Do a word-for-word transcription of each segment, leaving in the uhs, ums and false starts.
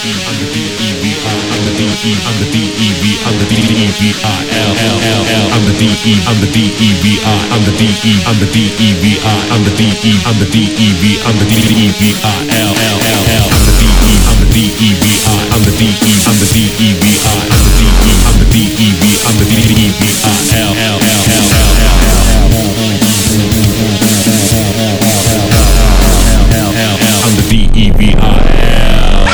I'm the D E V I, I'm the D E, I'm the D E V, I'm the D E V I L L L L. I'm the D E, I'm the D E V I, I'm the D E, I'm the D E V I, I'm the D E, I'm the D E V, I'm the D E V I L L L L. I'm the D E, I'm the D E V I, I'm the D E, I'm the D E V I, I'm the D E, I'm the D E V, I'm the D E V I L L L L L. I'm the D E V I L.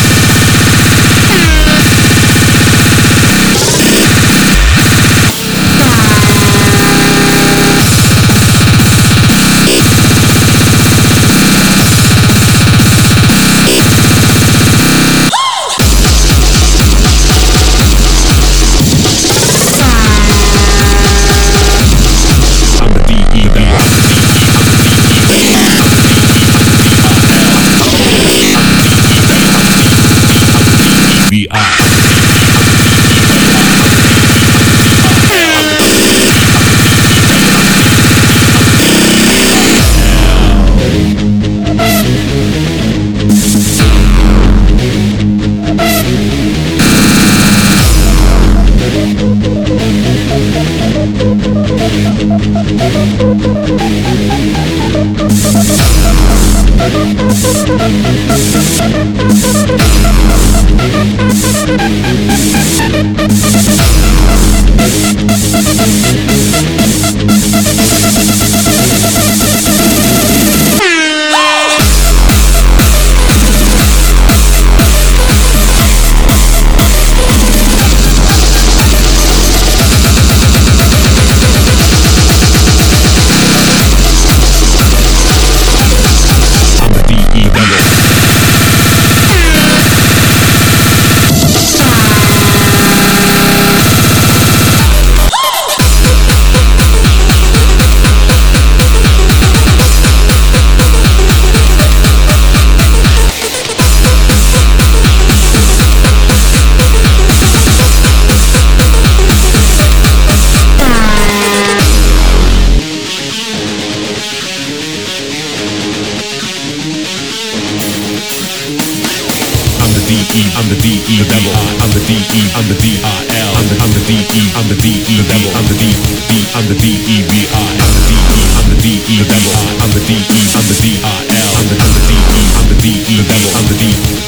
I'm the D E, the devil. I'm the D E, I'm the D I L. I'm the I'm the D E, I'm the D E, the devil. I'm the D D, I'm the D E V I. I'm the D E, I'm the D E, the devil. I'm the D E, I'm the D I L. I'm the I'm the D E, I'm the D E, the devil. I'm the D